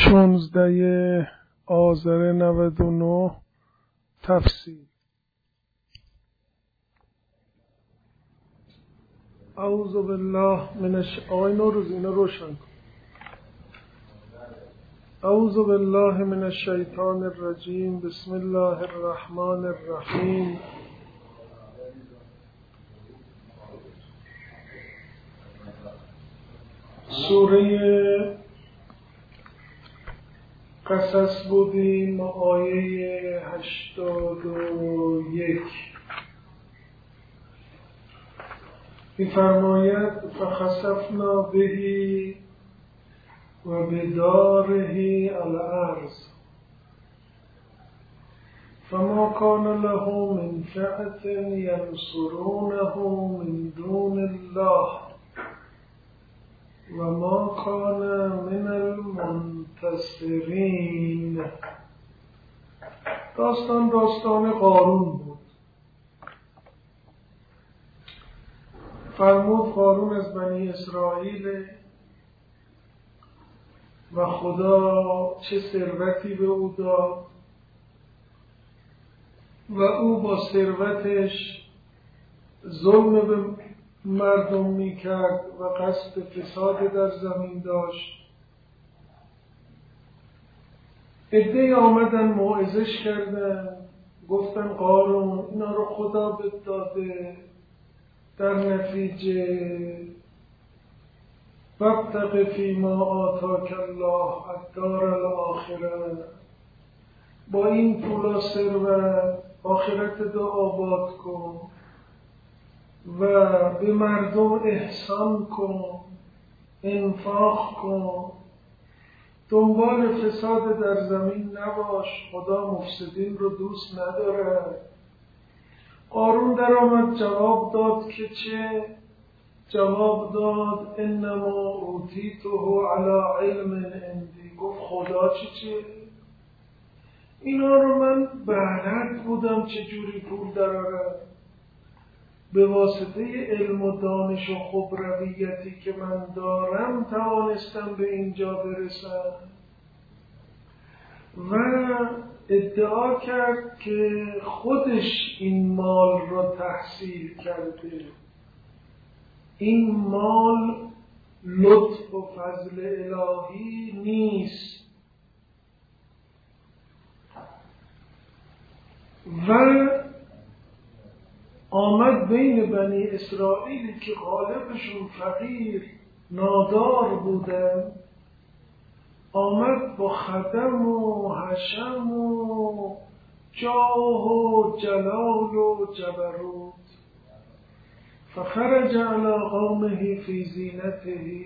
16 آذر 99 تفسیر. اعوذ بالله من آقای نوروز اینو روشن کن. اعوذ بالله من الشیطان الرجیم. بسم الله الرحمن الرحیم. سوره قصص بودیم، آیه 81 می‌فرماید فخسفنا به و بداره الارض فما کان له من فئة ینصرونه من دون الله و ما کان من المنتصرین. داستان قارون بود. فرمود قارون از بنی اسرائیل و خدا چه ثروتی به او داد و او با ثروتش ظلم به مردم میکرد و قصد فساد در زمین داشت. عده‌ای آمدن موعظش کردن، گفتن قارون اینا رو خدا بهت داده، در نتیجه وابتغ فیما آتاک الله الدار الاخره، با این پول و ثروت آخرت دو آباد کن و به مردم احسان کن، انفاق کن، دنبال فساد در زمین نباش، خدا مفسدین رو دوست نداره. قارون در آمد جواب داد که چه؟ جواب داد انما اوتیته علی علم عندی. گفت خدا چیه؟ اینا رو من بلد بودم چجوری پول درارم، به واسطه علم و دانش و خبرویتی که من دارم توانستم به اینجا برسم. و ادعا کرد که خودش این مال را تحصیل کرده. این مال لطف و فضل الهی نیست. و آمد بین بنی اسرائیل که غالبشون فقیر نادار بودن، آمد با خدم و حشم و جاه و جلال و جبروت. فخرج علی قومه فی زینته.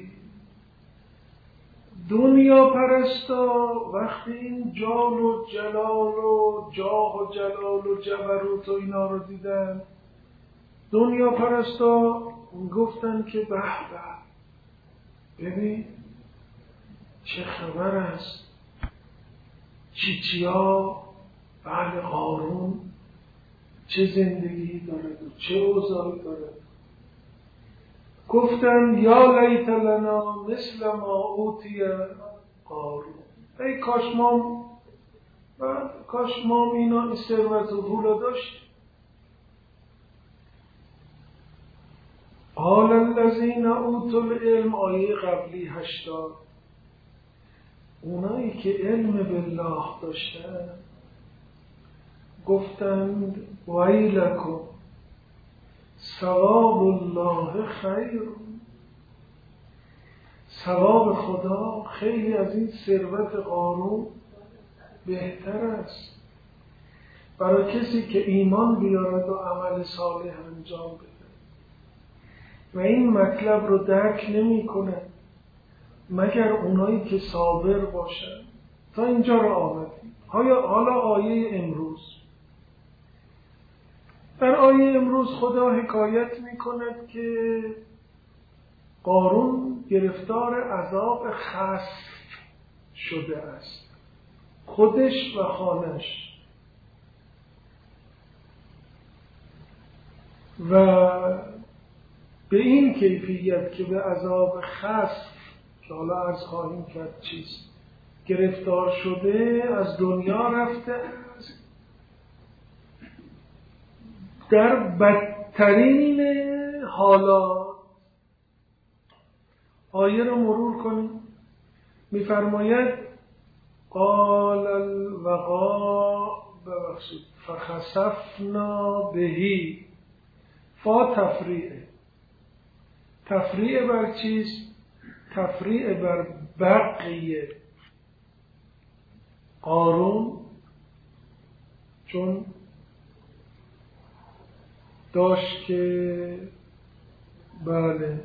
دنیا پرستا وقتی این جال و جلال و جاه و جلال و جبروت و اینا رو دیدن، دنیا پرستا گفتن که به به، ببین چه خبر است، چیچیا بعد قارون چه زندگی داره و چه اوضاعی داره. گفتن یا لیت لنا مثل ما اوتی قارون. ای کاش ما اینا ثروت و پول داشت. قال الذین اوتوا العلم، آیه قبلی 80. اونایی که علم بالله داشتن گفتند ویلکم ثواب الله خیر. ثواب خدا خیلی از این ثروت قارون بهتر است برای کسی که ایمان بیارد و عمل صالح انجام بده. و این مطلب رو درک نمی کنه مگر اونایی که صابر باشن. تا اینجا رو آمدیم. حالا آیه امروز. در آیه امروز خدا حکایت می کند که قارون گرفتار عذاب خسف شده است، خودش و خانش. و به این کیفیت که به عذاب خسف که حالا عرض خواهیم کرد چیست، گرفتار شده از دنیا رفته در بدترین حالات. آیه رو مرور کنیم. می‌فرماید قال الوقا فخسفنا بهی. فا تفریعه. تفریع بر چیست؟ تفریع بر بقیه. قارون چون داشت که بله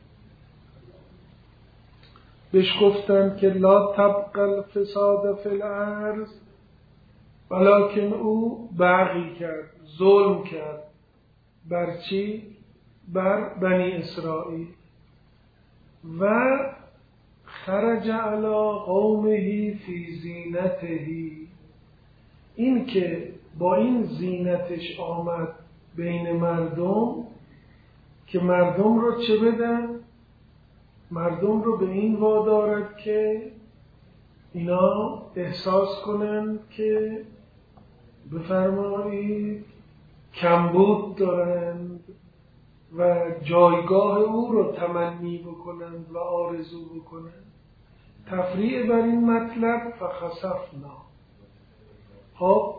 بهش گفتن که لا تبغ الفساد فی الارض، ولکن او بغی کرد، ظلم کرد. بر چی؟ بر بنی اسرائیل. و خرج علی قومه فی زینته، این که با این زینتش آمد بین مردم که مردم رو چه بدن؟ مردم رو به این وادارد که اینا احساس کنن که بفرمایید کمبود دارند و جایگاه او رو تمنی بکنند و آرزو بکنند. تفریع بر این مطلب فخسفنا. خب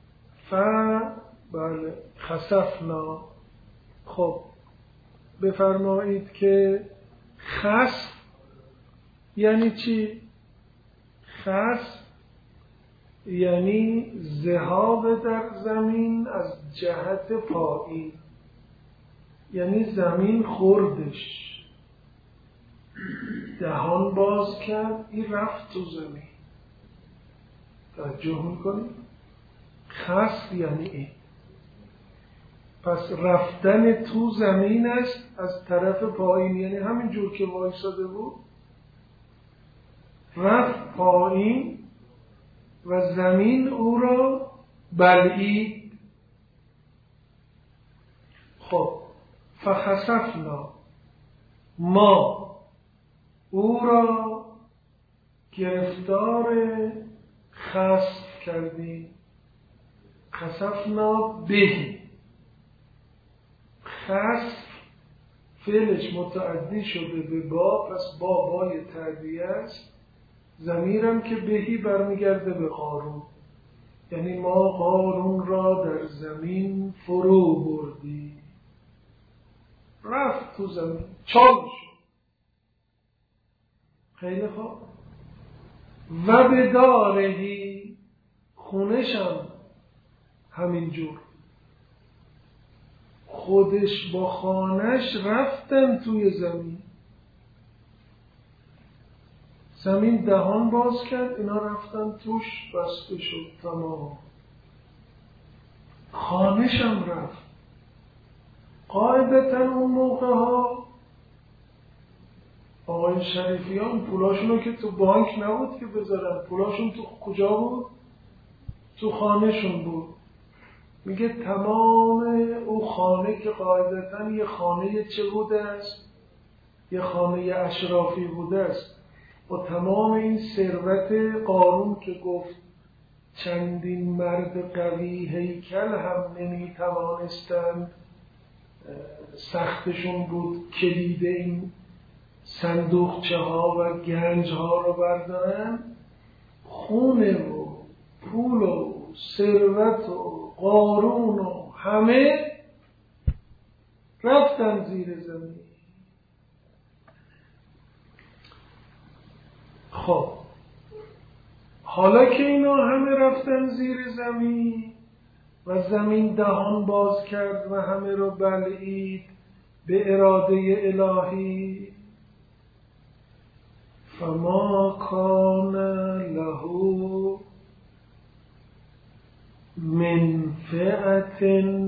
بله خسفنا. خب بفرمایید که خسف یعنی چی؟ خسف یعنی ذهاب در زمین از جهت پایین، یعنی زمین خوردش، دهان باز کرد، این رفت تو زمین. توجه میکنید؟ خسف یعنی این. پس رفتن تو زمین است از طرف پایین، یعنی همین جور که وایساده بود رفت پایین و زمین او را بلعید. خب فخسفنا، ما او را گرفتار خسف کردیم. خسفنا به. خسف فعلش متعدی شده به با، پس بای تعدیه است. ضمیرم که بهی برمیگرده به قارون، یعنی ما قارون را در زمین فرو بردی. رفت تو زمین، چال شد. خیلی خوب. و به دارهی، خونشم همینجور، خودش با خانش رفتن توی زمین. زمین دهان باز کرد، اینا رفتن توش، بسته شد تمام. خانشم رفت. قاعدتا اون موقع ها آقای شریفیان پولاشونو که تو بانک نبود که بذارن، پولاشون تو کجا بود؟ تو خانهشون بود. میگه تمام او خانه که قاعدتا یه خانه چه بوده است؟ یه خانه اشرافی بوده است. و تمام این ثروت قارون که گفت چندین مرد قوی هیکل هم نمیتوانستند، سختشون بود کلید این صندوقچه ها و گنج ها رو بردارن. خونه و پول و ثروت و قارون و همه رفتن زیر زمین. خب حالا که اینا همه رفتن زیر زمین و زمین دهان باز کرد و همه رو بلعید به اراده الهی، فما کان له من فئة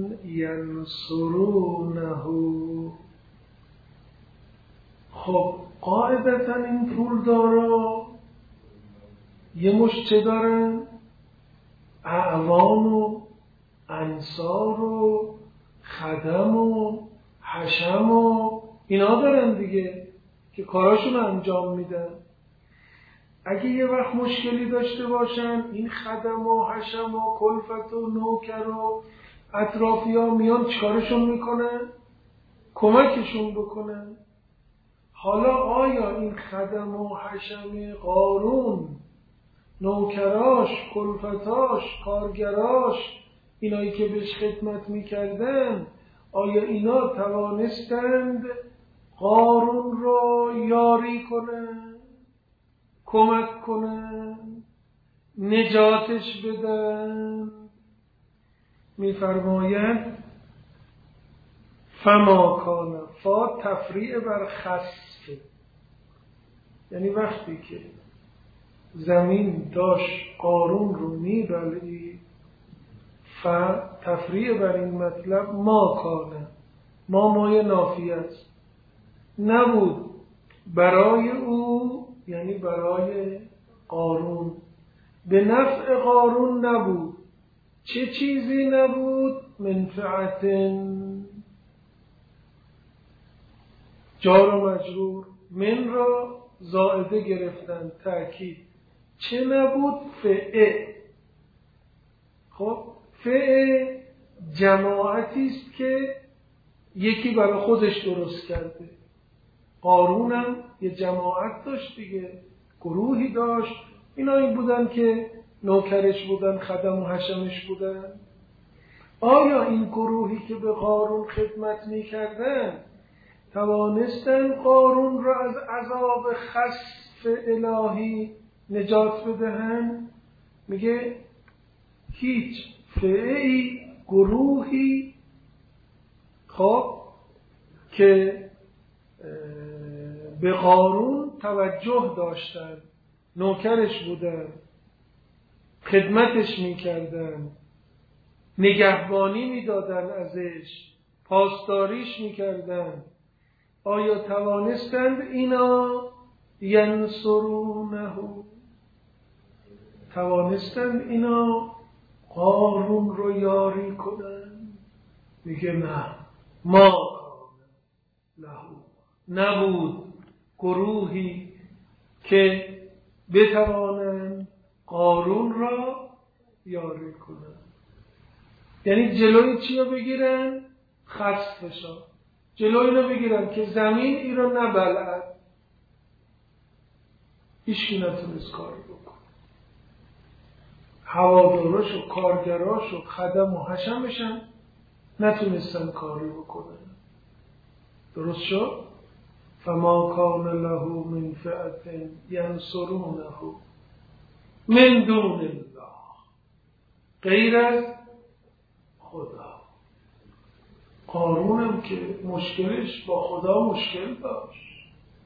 ینصرونه. خب قاعدتا این پولدارا یه مش چه دارن؟ اعوان و انصار و خدم و حشم و اینا دارن دیگه که کاراشون انجام میدن. اگه یه وقت مشکلی داشته باشن، این خدم و حشم و کلفت و نوکر و اطرافی ها میان چیکارشون میکنن؟ کمکشون بکنن. حالا آیا این خدم و حشم قارون، نوکراش، کلفتاش، کارگراش، اینایی که بهش خدمت میکردن، آیا اینا توانستند قارون رو یاری کنن، کمک کنن، نجاتش بدن؟ میفرماید فما کان، فا تفریع بر خسف، یعنی وقتی که زمین داشت قارون رو میبلید، تفریع بر این مطلب ما کانه، ما مایه نافیه است، نبود برای او، یعنی برای قارون، به نفع قارون نبود. چه چیزی نبود؟ منفعت، جار و مجرور، من را زائده گرفتن، تأکید. چه نبود؟ فعه. خب فعه جماعتی است که یکی برای خودش درست کرده. قارون هم یه جماعت داشت دیگه، گروهی داشت، اینا این بودن که نوکرش بودن، خدم و حشمش بودن. آیا این گروهی که به قارون خدمت میکردن توانستن قارون را از عذاب خسف الهی نجات بدهن؟ میگه هیچ. فعی گروهی خب که به قارون توجه داشتن، نوکرش بودن، خدمتش میکردن، نگهبانی میدادن ازش، پاسداریش میکردن، آیا توانستند اینا ینصرونه، توانستند اینا قارون رو یاری کنن؟ میگه نه، ما لهو، نبود گروهی که بتوانند قارون را یاری کنن. یعنی جلوی چی رو بگیرن؟ خسفشا، جلوی رو بگیرن که زمین این رو نبلعد. هیچکی نتونست کاری بکن. هواداراش و کارگراش و خدم و حشمشن نتونستن کاری بکنن. درست شد؟ فما کان له من فئة ینصرونه من دون الله، غیر از خدا. قارونم که مشکلش با خدا مشکل داشت،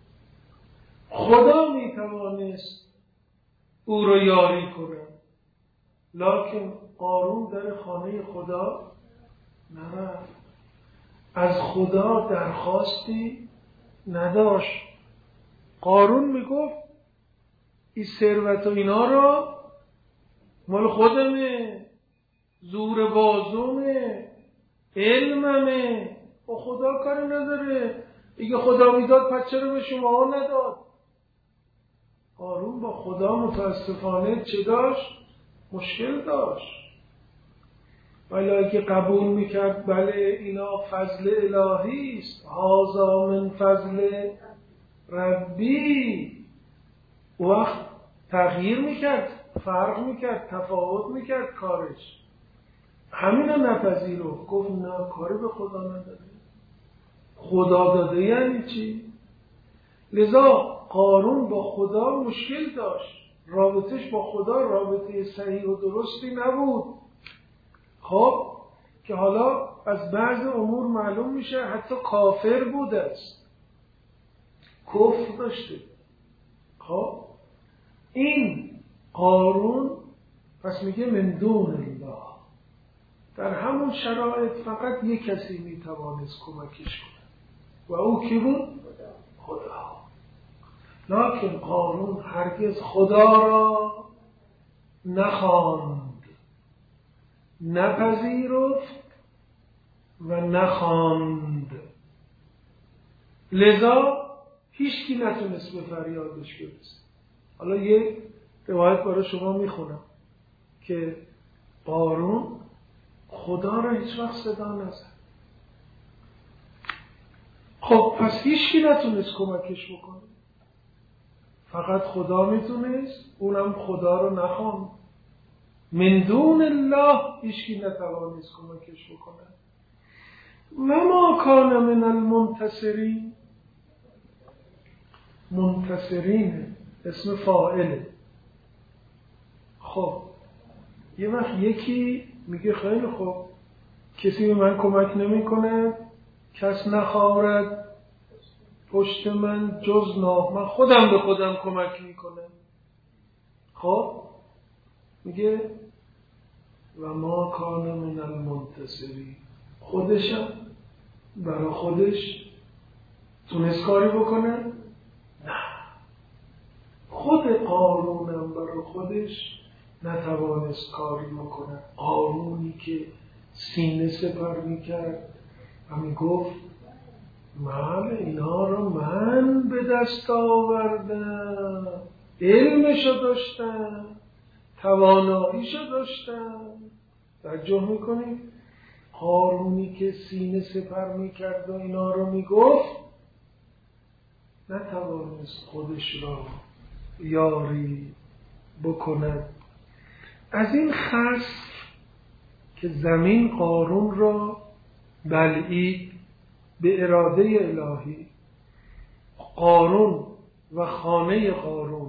خدا میتوانست او رو یاری کنه، لکن قارون در خانه خدا نرفت، از خدا درخواستی نداشت. قارون میگفت این ثروت و اینا رو مال خودمه، زور بازومه، علممه، با خدا کاری نداره. دیگه خدا میداد پس چرا به شما نداد؟ قارون با خدا متاسفانه چه داشت؟ مشکل داشت. ولی اگه قبول میکرد بله اینا فضل الهی است، هذا من فضل ربی، وقت تغییر میکرد، فرق میکرد، تفاوت میکرد کارش. همین رو نپذیرفت، گفت نه، کاری به خدا نداره. خدا داده یعنی چی؟ لذا قارون با خدا مشکل داشت، رابطش با خدا رابطه صحیح و درستی نبود. خب که حالا از بعض امور معلوم میشه حتی کافر بوده است، کفر داشته. خب این قارون پس میگه من دون الله، در همون شرایط فقط یک کسی میتوانست کمکش کنه و او کی بود؟ خدا. لکن قارون هرگز خدا را نخواند، نپذیرفت و نخواند، لذا هیچکی نتونست به فریادش برسه. حالا یه روایت برای شما میخونم که قارون خدا را هیچ وقت صدا نزد. خب پس هیچکی نتونست کمکش بکنه، فقط خدا میتونست، اونم خدا رو نخواند. من دون الله هیچکی نتوانست کمکش بکنه. و ما کان من المنتصرین، منتصرین اسم فاعله. خب یه وقت یکی میگه خیلی خوب، کسی به من کمک نمیکنه، کس نخوارد پشت من جز من خودم به خودم کمک میکنم. خب میگه و ما کان من المنتصرین، خودشم برای خودش تونست کاری بکنه؟ نه. خود قارونم برای خودش نتوانست کاری بکنه. قارونی که سینه سپر میکرد و میگفت من اینا رو من به دست آوردم، علمشو داشتم، تواناییشو داشتم. توجه میکنید؟ قارونی که سینه سپر میکرد و اینا رو میگفت نتوانست خودش را یاری بکند. از این خسف که زمین قارون را بلعید به اراده الهی، قارون و خانه قارون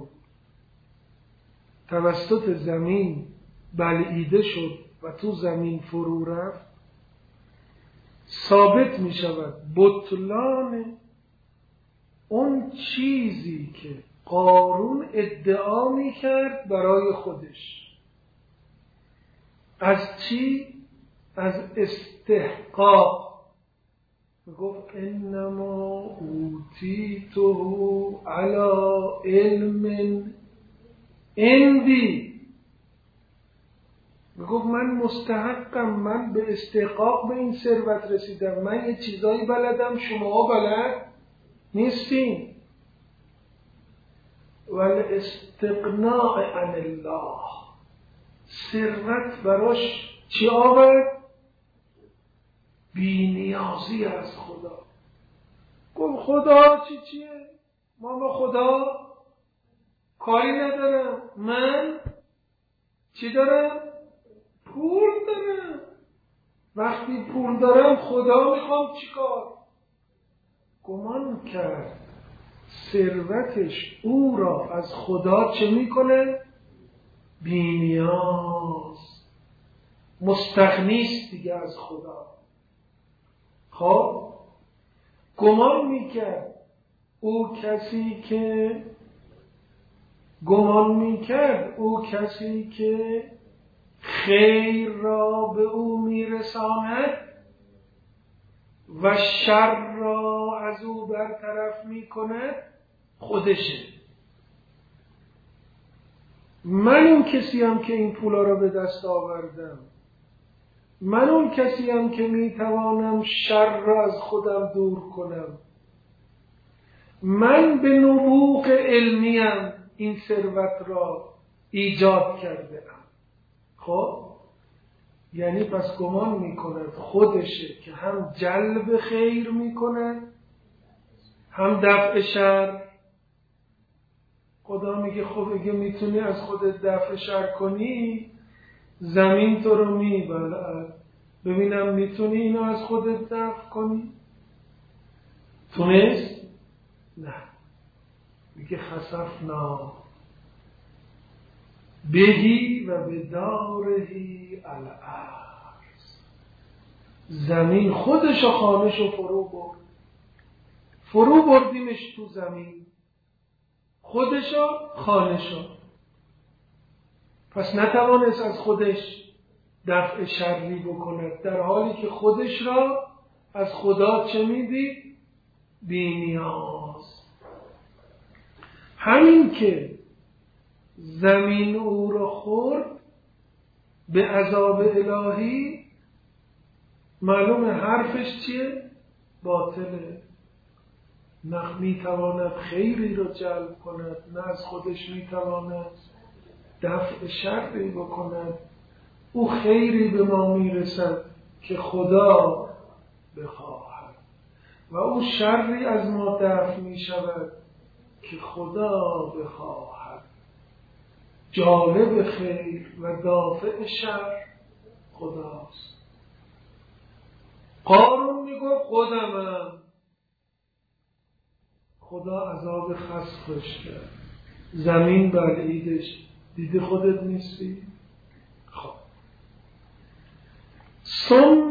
توسط زمین بلعیده شد و تو زمین فرو رفت، ثابت می شود بطلان اون چیزی که قارون ادعا می کرد برای خودش. از چی؟ از استحقاق. گفت انما اوتیته علی علم عندی. گفت من مستحقم، من به استحقاق به این ثروت رسیدم، من یه چیزایی بلدم شما بلد نیستین. والاستغناء عن الله، ثروت براش چی آورد؟ بی‌نیازی از خدا. گفت خدا چیه؟ ما با خدا کاری ندارم، من چی دارم؟ پول دارم. وقتی پول دارم خدا میخوام چیکار؟ گمان کرد ثروتش او را از خدا چه میکنه؟ بی‌نیاز، مستغنیست دیگه از خدا. خب گمان میکرد او کسی که خیر را به او میرساند و شر را از او برطرف میکند خودشه. من اون کسی هم که این پولا را به دست آوردم، من اون کسی هم که میتوانم شر را از خودم دور کنم، من به نبوغ علمیم این ثروت را ایجاد کرده ام. خب یعنی پس گمان میکند خودشه که هم جلب خیر میکنه هم دفع شر. خدا میگه خب اگه میتونی از خودت دفع شر کنی، زمین تو رو میبلعد، ببینم میتونی اینو از خودت دفع کنی؟ تونست؟ نه. میگه خسفنا بهی و بدارهی الارض، زمین خودش و خانه‌شو فرو بردیمش تو زمین، خودشو خانه‌شو. پس نتوانست از خودش دفع شری بکند، در حالی که خودش را از خدا چه میدید؟ بی‌نیاز. همین که زمین او را خورد به عذاب الهی، معلومه حرفش چیه؟ باطله. نه میتواند خیری را جلب کند، نه از خودش میتواند دفع شری بکند. او خیری به ما میرسد که خدا بخواهد و او شری از ما دفع میشود که خدا بخواهد. جالب خیر و دافع شر خداست. قارون میگفت خودمم. خدا عذاب خسفش کرد، زمین بلعیدش. دیدی خودت نیستی؟ خب ثم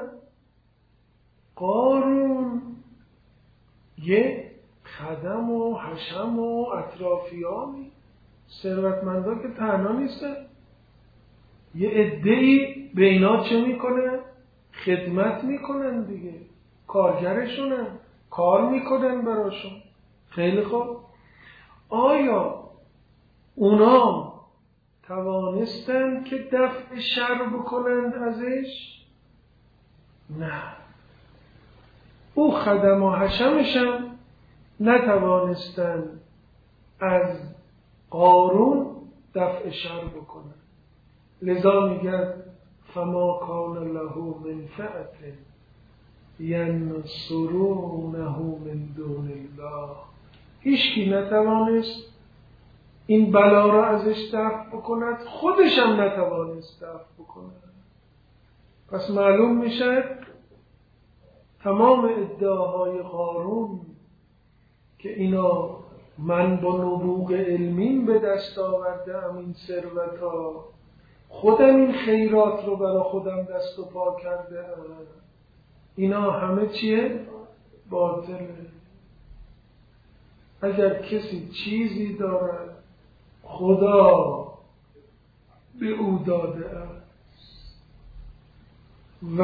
قارون یه خدم و حشم و اطرافیانی، ثروتمندا که تنها نیستن، یه عده‌ای به اینا چه میکنه؟ خدمت میکنن دیگه، کارگرشونن، کار میکنن براشون. خیلی خوب، آیا اونا توانستن که دفع شر بکنند ازش؟ نه. او خدم و حشمشم نتوانستن از قارون دفع شر بکنن. لذا میگن فما کان له من فئة ینصرونه من دون الله. هیچکی نتوانست این بلا را ازش دفع بکند، خودش هم نتوانست دفع بکند. پس معلوم میشه تمام ادعاهای قارون که اینا من با نبوغ علمین به دست آوردم این ثروت‌ها، خودم این خیرات رو برای خودم دست و پا کرده، اینا همه چیه؟ باطله. اگر کسی چیزی دارد خدا به او داده است و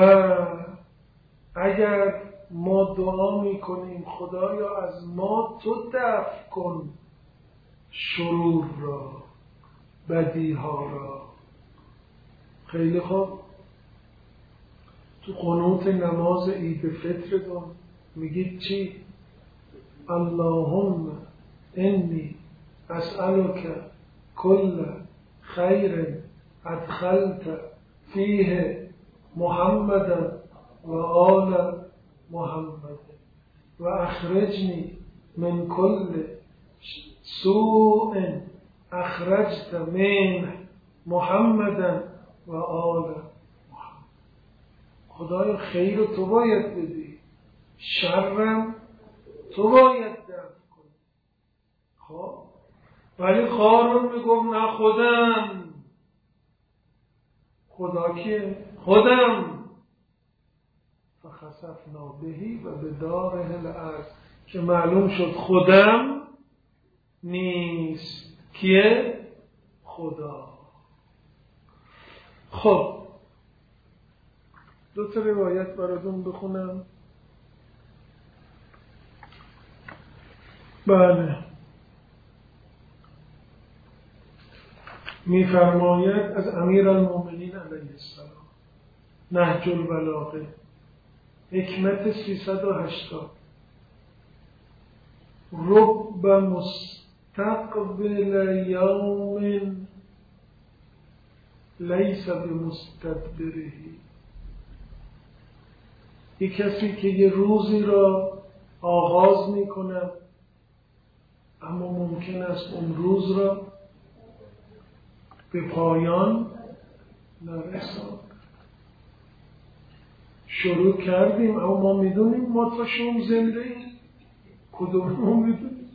اگر ما دعا میکنیم خدایا از ما تو دفع کن شرور را، بدیها را. خیلی خوب، تو قنوت نماز عید فطرتون میگید چی؟ اللهم انی اسألک کل خیر ادخلت فیه محمدا و آل محمد و اخرجنی من کل سوء اخرجت من محمدا و آل محمد. خدای خیر تو باید بدی، شرم تو باید دفع کنی. خب ولی قارون میگم نه خودم. خدا کیه؟ خودم. فخسفنا بهی و بداره الارض، که معلوم شد خودم نیست. کیه؟ خدا. خب دو تا روایت براتون بخونم. بله، میفرماید از امیرالمومنین علیه السلام، نهج البلاغه، حکمت 380: رب مستقبل یوم لیس بمستدبره. یک کسی که یه روزی را آغاز می کند اما ممکن است اون روز را به پایان نرساند. شروع کردیم اما ما میدونیم ما تا شوم زنده ایم، کدوم میدونیم.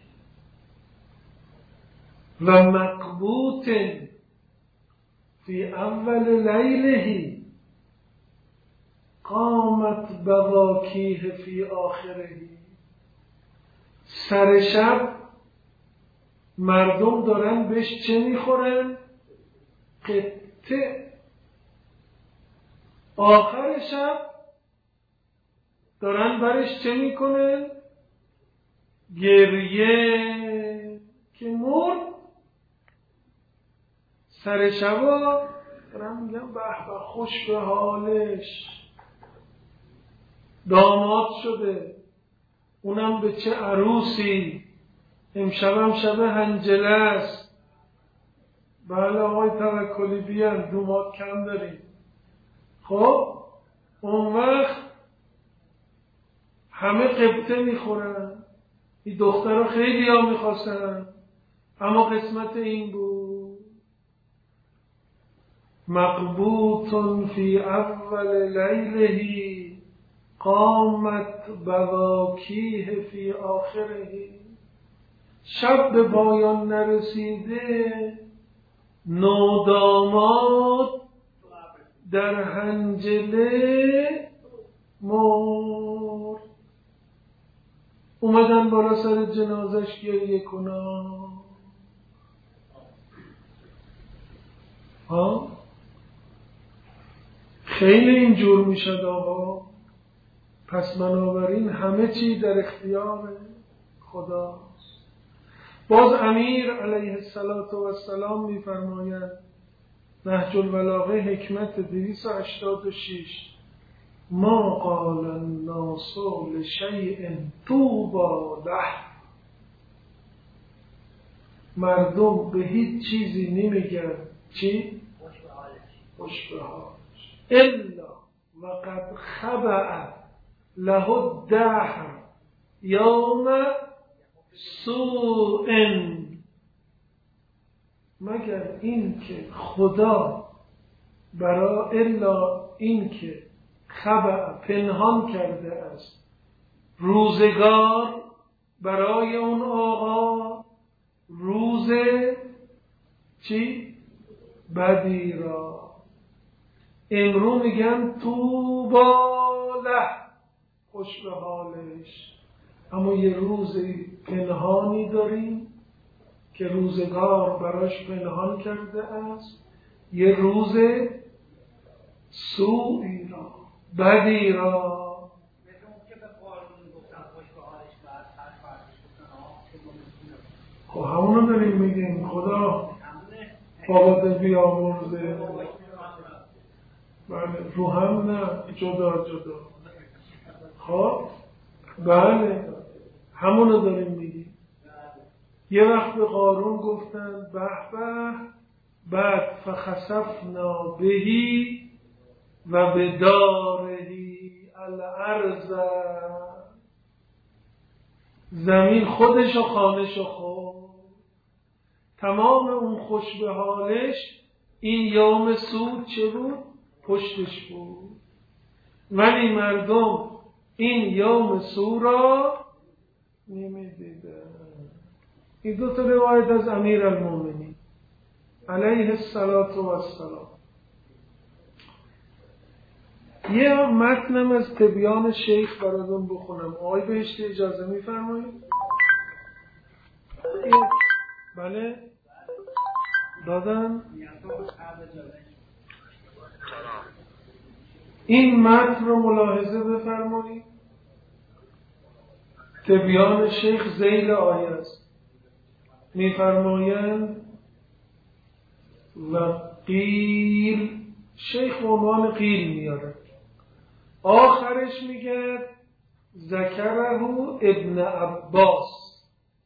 و مقبوط فی اول لیله قامت بواکیه فی آخره. سر شب مردم دارن بهش چه میخورن؟ قطه. آخر شب دارن برش چه میکنن؟ گریه که مرد. سر شبا دارن میگن به به خوش به حالش، داماد شده، اونم به چه عروسی، امشبم شب هنجله است. بله آقای توکلی بیان، دومات کم داریم. خب اون وقت همه قبطه میخورن. این دختر رو خیلی ها میخواستن، اما قسمت این بود. مقبوط فی اول لیله قامت بواکیه فی آخره. شب به پایان نرسیده، نوداماد در هنجله مرد. اومدن بالا سر جنازش گریه کنن. خیلی اینجور میشد آقا. پس بنابراین همه چی در اختیار خداست. باز امیر علیه السلام میفرماید نهج البلاغه حکمت 286 ما قال الناس لشیء طوبی له. مردم به هیچ چیزی نمیگن چی؟ خوش به حالش. الا وقد خبأ له الدهر یوم سوء، مگر این که خدا الا این که خبأ پنهان کرده است روزگار برای اون آقا روز چی؟ بدی را. امرو میگن طوبی له، خوش به حالش. اما یه روز پنهانی داریم که روزگار براش پنهان کرده است، یه روز سوئی را، بدی را. خب همونو داریم میگیم خدا بابات بیامرزه. بله رو هم نه، جدا جدا. خب بله همونو داریم میگیم. یه وقت به قارون گفتن به به، بعد فخسفنا بهی و به دارهی الارض، زمین خودش و خانش و خود. تمام اون خوش به حالش این یوم سود چه بود؟ پشتش بود. ولی مردم این یوم سود را نمیدیدن. این دو تا روایت از امیرالمومنین علیه السلام. یه متنم از تبیان شیخ براتون بخونم. آقای بهشتی اجازه میفرمایید؟ بله دادن. این متن رو ملاحظه بفرمایید. تبیان شیخ ذیل آیه است. میفرمایند و قیل، شیخ عنوان قیل میاره، آخرش میگه ذکره ابن عباس،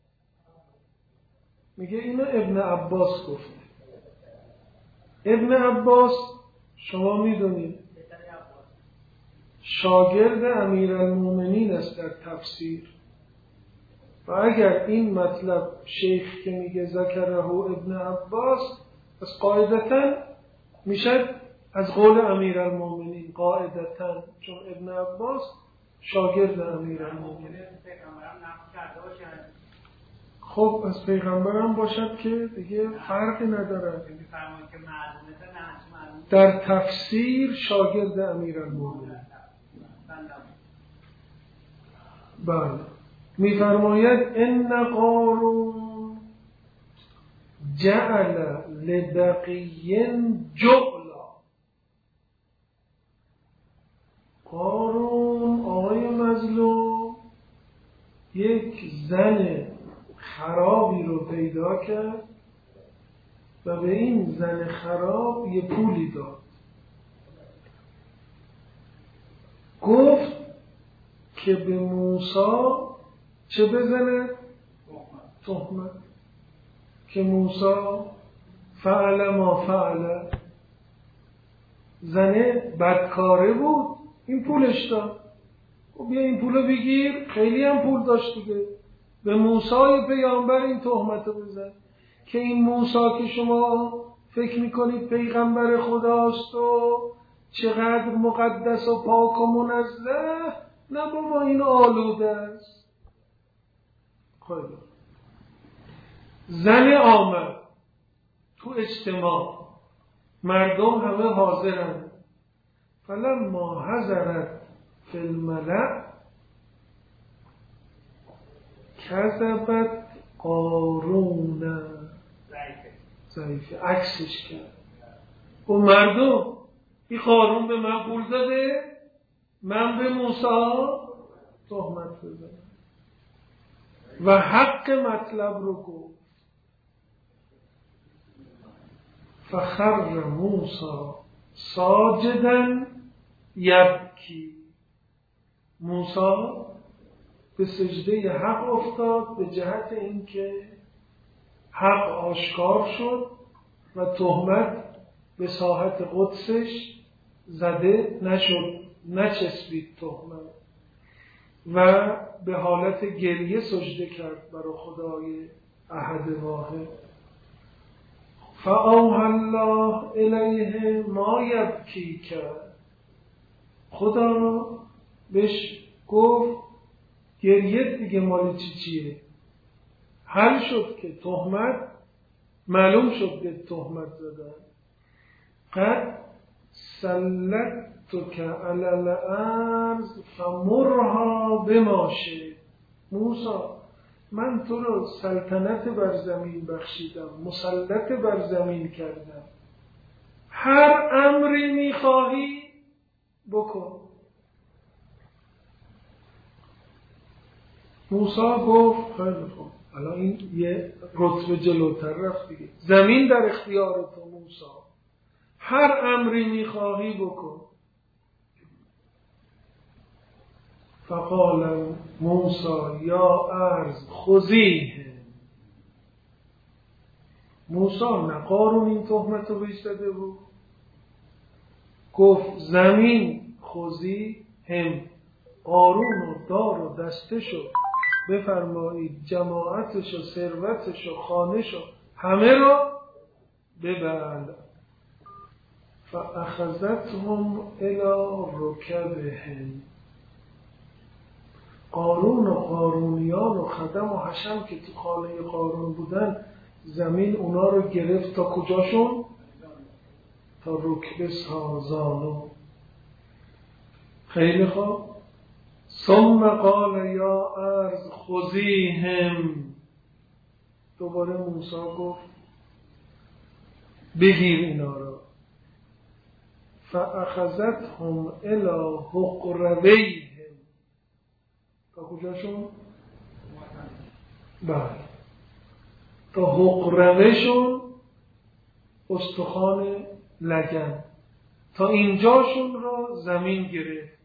میگه اینو ابن عباس گفته. ابن عباس شما میدونید شاگرد امیرالمومنین است در تفسیر، و اگر این مطلب شیخ که میگه ذکره ابن عباس، پس قاعدتا میشه از قول امیرالمومنین، قاعدتا، چون ابن عباس شاگرد امیرالمومنین. خب از پیغمبرم باشد که دیگه فرقی نداره. در تفسیر شاگرد امیرالمومنین. بله میفرماید ان قارون جعل لبقی جعلا. قارون آقای مظلوم یک زن خرابی رو پیدا کرد و به این زن خراب یه پولی داد. گفت که به موسی چه بزنه؟ تهمت. که موسی فعل ما فعل، زنه بدکاره بود، این پولش داد. خب بیا این پولو بگیر، خیلی هم پول داشت دیگه، به موسی پیامبر این تهمتو بزن که این موسی که شما فکر میکنید پیغمبر خداست و چقدر مقدس و پاک و منزه، نه بابا این آلوده است. خیلی زن آمد تو اجتماع، مردم همه حاضرند. فلما حضرت فی الملأ کذبت قارون، ضعیفه عکسش کرد. و مردم این قارون به من پول داده، من به موسی تهمت بزنم و حق مطلب رو گفت. فخر موسی ساجدا یبکی، موسی به سجده حق افتاد به جهت اینکه حق آشکار شد و تهمت به ساحت قدسش زده نشد، نچسبید تهمت، و به حالت گریه سجده کرد برای خدای احد واحد. فاوحی الله الیه ما یبکی کرد، خدا بهش گفت گریه دیگه مال چیه؟ حل شد که تهمت معلوم شد به تهمت زدن. قد سلطتک علی الارض فمرها بما شئت، موسی من تو رو سلطنت بر زمین بخشیدم، مسلط بر زمین کردم، هر امری میخواهی بکن. موسی گفت خیلی خوب، الان این یه رتبه جلوتر رفت دیگه، زمین در اختیار تو موسی، هر امری میخواهی بکن. فقال موسی یا ارض خذیه، موسی نه قارون این تهمت رو بهش داده بود، گفت زمین خذی هم، قارون و دار و دستشو بفرمایید، جماعتش و ثروتش و خانش و همه رو ببر. فاخذتهم الی رکبهم، قارون و قارونیان و خدم و حشم که تو خانه قارون بودن، زمین اونا رو گرفت تا کجاشون؟ تا رکبه سازانو. خیلی خوب. ثم قال یا ارض خذیهم، دوباره موسی گفت بگیر اینا رو. فاخذتهم الی حقرویهم، تا کجاشون؟ بله، تا حقروشون، استخوان لگن، تا اینجاشون را زمین گرفت.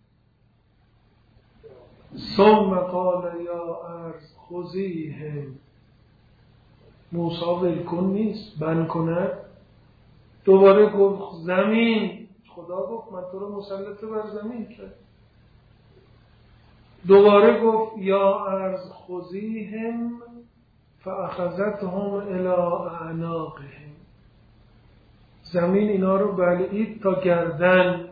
ثم قال یا ارض خذیهم، موسی ولکن نیست، بند کند. دوباره گفت زمین، خدا گفت من تو رو مسلط بر زمین کرد. دوباره گفت یا ارض خذیهم فاخذتهم الی اعناقهم، زمین اینا رو بلعید تا گردن،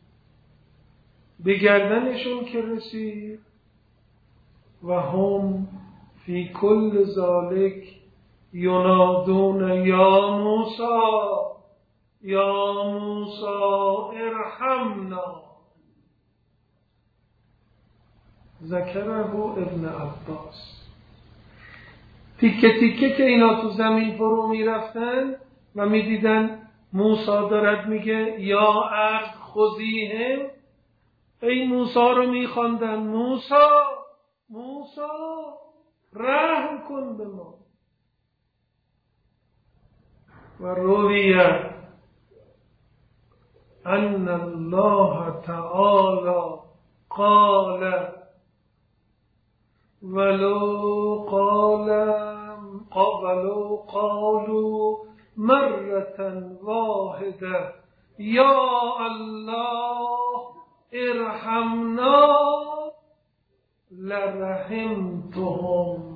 به گردنشون که رسید. و هم فی کل ذالک ینادون یا موسی یا موسی ارحمنا. ذکره ابن عباس. تیکه تیکه که اینا تو زمین فرو می رفتن و می دیدن موسی دارد میگه یا ارض خذیهم، ای موسی رو می خواندن موسی موسی رحم کن به ما. و رویه ان الله تعالی قال ولو قالوا مرة واحدة یا الله ارحمنا لرحمتهم.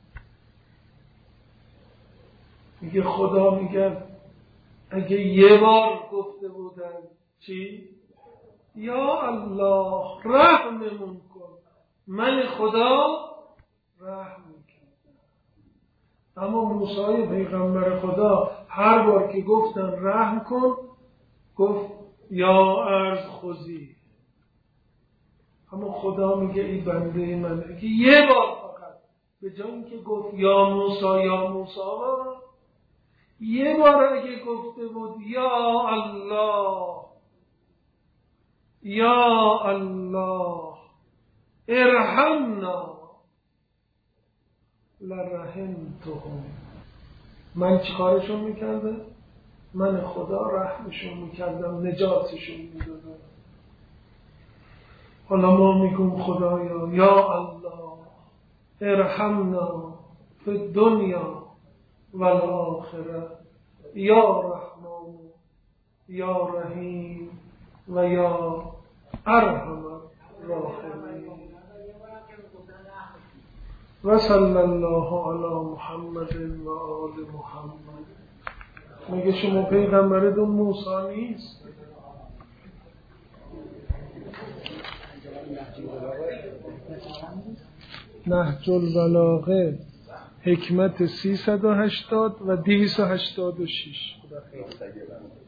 میگه خدا میگه اگه یه بار گفته بودن چی؟ یا الله رحممون کن، من خدا رحم میکردم. اما موسی پیغمبر خدا هر بار که گفتن رحم کن گفت یا ارض خضی. اما خدا میگه ای بنده من که یه بار فقط به جای اینکه گفت یا موسی یه بار اگه گفته بود یا الله ارحمنا لرحمتهم، من چیکارشون میکردم؟ من خدا رحمشون میکردم، نجاتشون میدادم. حالا ما میگم خدایا یا الله ارحمنا فی الدنیا و الاخره یا رحمان یا رحیم و یا ارحم الراحمین. و صلی الله علی محمد و آل محمد. میگه شما پیغمبرتون موسی نیست؟ نهج البلاغه حکمت 380 و 286.